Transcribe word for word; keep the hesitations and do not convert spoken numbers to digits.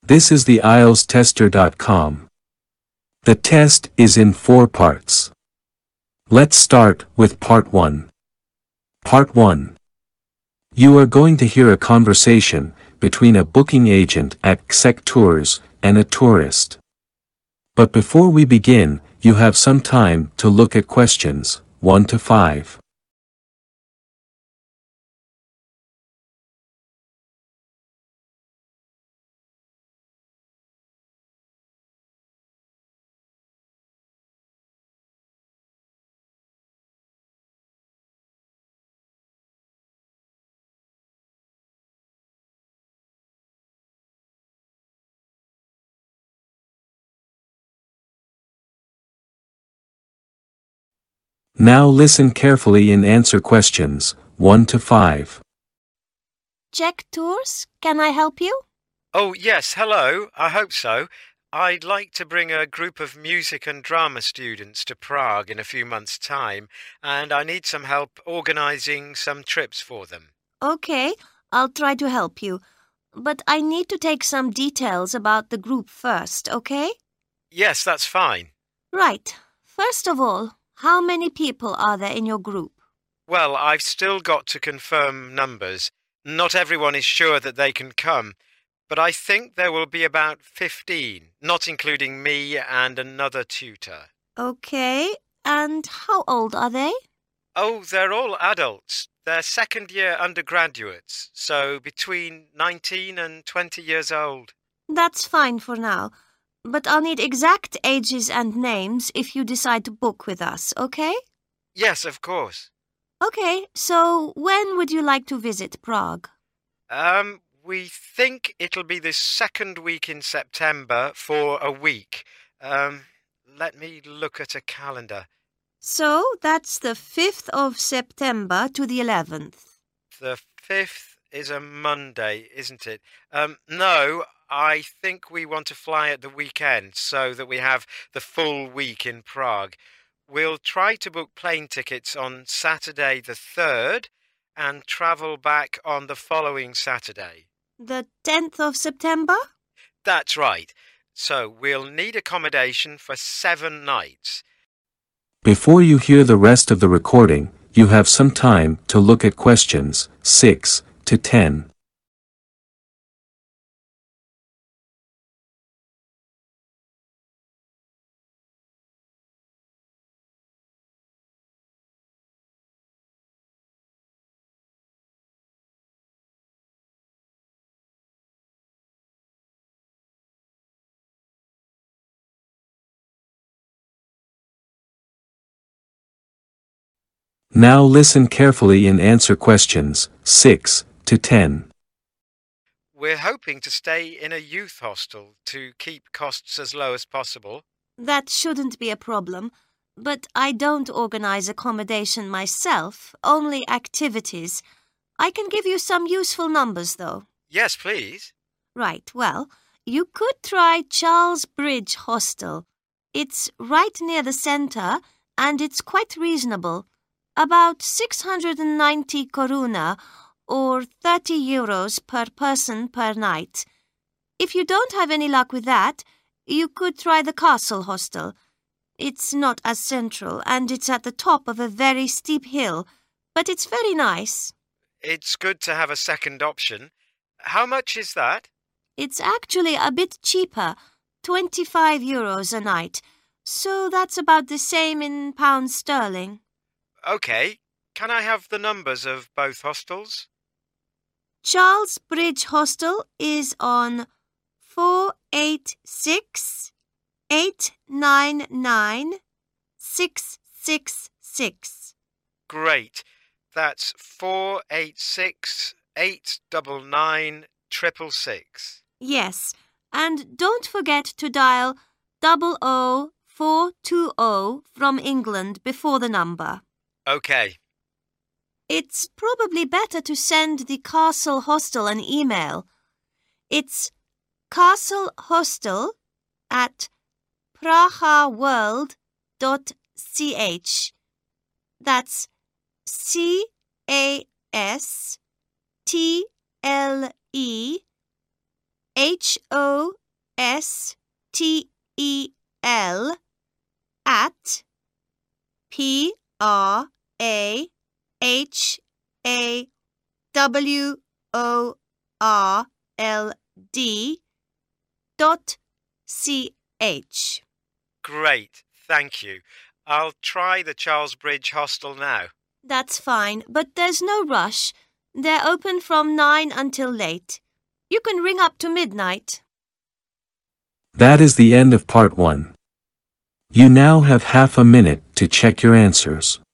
This is the I E L T S tester dot com. The test is in four parts. Let's start with part one. Part one. You are going to hear a conversation between a booking agent at Xek Tours and a tourist. But before we begin, you have some time to look at questions one to five. Now listen carefully and answer questions one to five. Xek Tours, can I help you? Oh, yes, hello. I hope so. I'd like to bring a group of music and drama students to Prague in a few months' time, and I need some help organising some trips for them. Okay, I'll try to help you. But I need to take some details about the group first, okay? Yes, that's fine. Right. First of all, how many people are there in your group? Well, I've still got to confirm numbers. Not everyone is sure that they can come, but I think there will be about fifteen, not including me and another tutor. Okay, and how old are they? Oh, they're all adults. They're second-year undergraduates, so between nineteen and twenty years old. That's fine for now. But I'll need exact ages and names if you decide to book with us, okay? Yes, of course. Okay, so when would you like to visit Prague? Um, we think it'll be the second week in September for a week. Um, let me look at a calendar. So that's the fifth of September to the eleventh. The fifth is a Monday, isn't it? Um, no, I think we want to fly at the weekend so that we have the full week in Prague. We'll try to book plane tickets on Saturday the third and travel back on the following Saturday. The tenth of September? That's right. So we'll need accommodation for seven nights. Before you hear the rest of the recording, you have some time to look at questions six to ten. Now listen carefully and answer questions six to ten. We're hoping to stay in a youth hostel to keep costs as low as possible. That shouldn't be a problem. But I don't organize accommodation myself, only activities. I can give you some useful numbers, though. Yes, please. Right, well, you could try Charles Bridge Hostel. It's right near the centre, and it's quite reasonable. About six hundred ninety koruna, or thirty euros per person per night. If you don't have any luck with that, you could try the Castle Hostel. It's not as central, and it's at the top of a very steep hill, but it's very nice. It's good to have a second option. How much is that? It's actually a bit cheaper, twenty-five euros a night, so that's about the same in pounds sterling. OK. Can I have the numbers of both hostels? Charles Bridge Hostel is on four eight six, eight nine nine, six six six. Great. That's four eight six, eight nine nine, six six six. Yes, and don't forget to dial double O four two O from England before the number. OK. It's probably better to send the Castle Hostel an email. It's castlehostel at prahaworld dot c h. That's C A S T L E H O S T E L at P R A H A W O R L D dot C H. Great, thank you. I'll try the Charles Bridge Hostel now. That's fine, but there's no rush. They're open from nine until late. You can ring up to midnight. That is the end of part one. You now have half a minute to check your answers.